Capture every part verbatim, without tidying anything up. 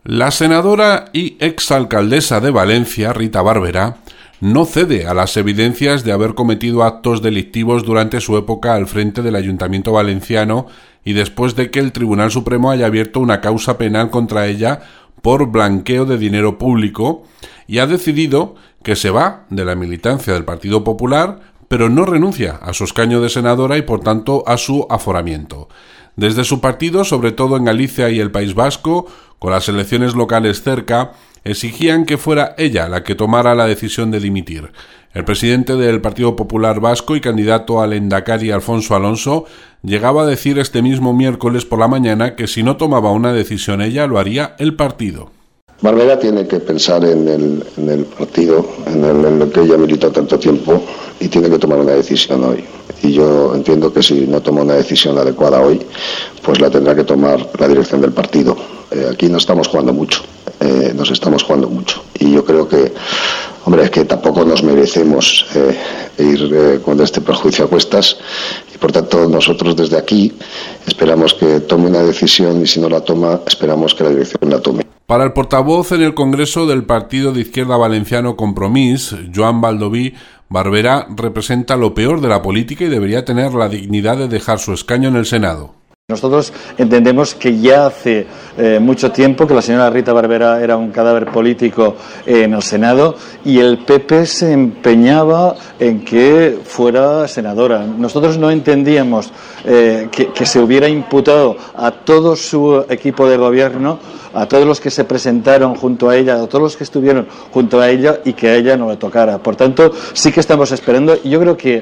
La senadora y exalcaldesa de Valencia, Rita Barberá, no cede a las evidencias de haber cometido actos delictivos durante su época al frente del Ayuntamiento valenciano y después de que el Tribunal Supremo haya abierto una causa penal contra ella por blanqueo de dinero público, y ha decidido que se va de la militancia del Partido Popular, pero no renuncia a su escaño de senadora y por tanto a su aforamiento. Desde su partido, sobre todo en Galicia y el País Vasco, con las elecciones locales cerca, exigían que fuera ella la que tomara la decisión de dimitir. El presidente del Partido Popular Vasco y candidato al Endacari, Alfonso Alonso, llegaba a decir este mismo miércoles por la mañana que si no tomaba una decisión ella, lo haría el partido. Barberá tiene que pensar en el, en el partido, en el, en el que ella militó tanto tiempo, y tiene que tomar una decisión hoy. Y yo entiendo que si no toma una decisión adecuada hoy, pues la tendrá que tomar la dirección del partido. Eh, aquí no estamos jugando mucho, eh, nos estamos jugando mucho. Y yo creo que, hombre, es que tampoco nos merecemos eh, ir eh, con este perjuicio a cuestas. Y por tanto, nosotros desde aquí esperamos que tome una decisión y si no la toma, esperamos que la dirección la tome. Para el portavoz en el Congreso del Partido de Izquierda Valenciano Compromís, Joan Baldoví, Barberá representa lo peor de la política y debería tener la dignidad de dejar su escaño en el Senado. Nosotros entendemos que ya hace eh, mucho tiempo que la señora Rita Barberá era un cadáver político eh, en el Senado y el P P se empeñaba en que fuera senadora. Nosotros no entendíamos eh, que, que se hubiera imputado a todo su equipo de gobierno, a todos los que se presentaron junto a ella, a todos los que estuvieron junto a ella y que a ella no le tocara. Por tanto, sí que estamos esperando y yo creo que,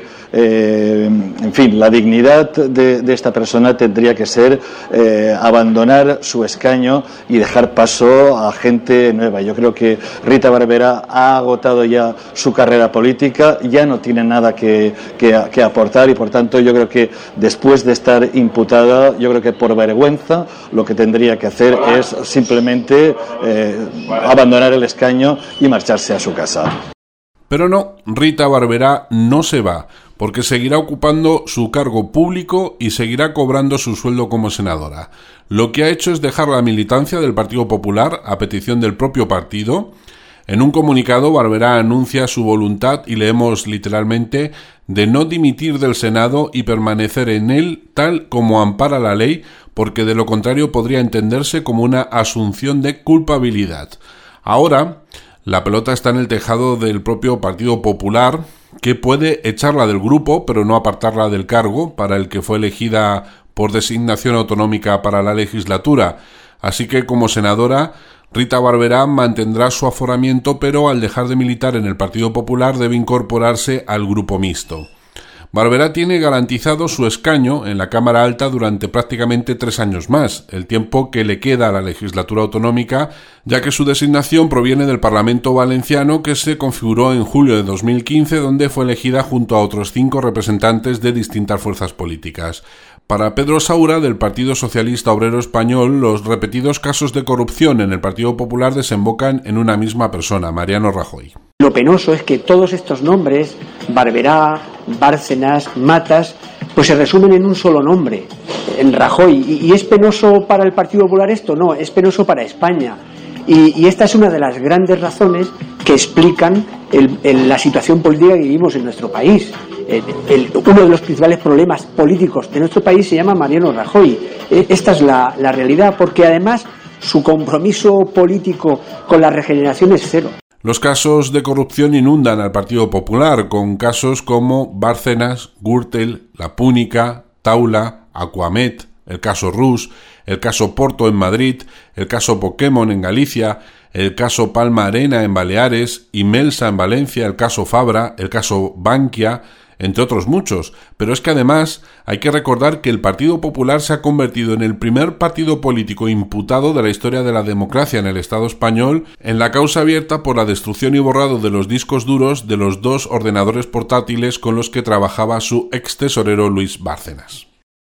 eh, en fin, la dignidad de, de esta persona tendría que ser eh, abandonar su escaño y dejar paso a gente nueva. Yo creo que Rita Barberá ha agotado ya su carrera política, ya no tiene nada que, que, que aportar y por tanto yo creo que después de estar imputada, yo creo que por vergüenza lo que tendría que hacer es simplemente eh, abandonar el escaño y marcharse a su casa. Pero no, Rita Barberá no se va, porque seguirá ocupando su cargo público y seguirá cobrando su sueldo como senadora. Lo que ha hecho es dejar la militancia del Partido Popular a petición del propio partido. En un comunicado, Barberá anuncia su voluntad, y leemos literalmente, de no dimitir del Senado y permanecer en él tal como ampara la ley, porque de lo contrario podría entenderse como una asunción de culpabilidad. Ahora, la pelota está en el tejado del propio Partido Popular, que puede echarla del grupo, pero no apartarla del cargo para el que fue elegida por designación autonómica para la legislatura. Así que, como senadora, Rita Barberá mantendrá su aforamiento, pero al dejar de militar en el Partido Popular debe incorporarse al grupo mixto. Barberá tiene garantizado su escaño en la Cámara Alta durante prácticamente tres años más, el tiempo que le queda a la legislatura autonómica, ya que su designación proviene del Parlamento valenciano, que se configuró en julio de dos mil quince, donde fue elegida junto a otros cinco representantes de distintas fuerzas políticas. Para Pedro Saura, del Partido Socialista Obrero Español, los repetidos casos de corrupción en el Partido Popular desembocan en una misma persona, Mariano Rajoy. Lo penoso es que todos estos nombres, Barberá, Bárcenas, Matas, pues se resumen en un solo nombre, en Rajoy. ¿Y, y es penoso para el Partido Popular esto? No, es penoso para España. Y, y esta es una de las grandes razones que explican el, el, la situación política que vivimos en nuestro país. El, el, uno de los principales problemas políticos de nuestro país se llama Mariano Rajoy. Esta es la, la realidad, porque además su compromiso político con la regeneración es cero. Los casos de corrupción inundan al Partido Popular, con casos como Bárcenas, Gürtel, La Púnica, Taula, Aquamet, el caso Rus, el caso Porto en Madrid, el caso Pokémon en Galicia, el caso Palma Arena en Baleares, Imelsa en Valencia, el caso Fabra, el caso Bankia, entre otros muchos. Pero es que además hay que recordar que el Partido Popular se ha convertido en el primer partido político imputado de la historia de la democracia en el Estado español en la causa abierta por la destrucción y borrado de los discos duros de los dos ordenadores portátiles con los que trabajaba su ex tesorero Luis Bárcenas.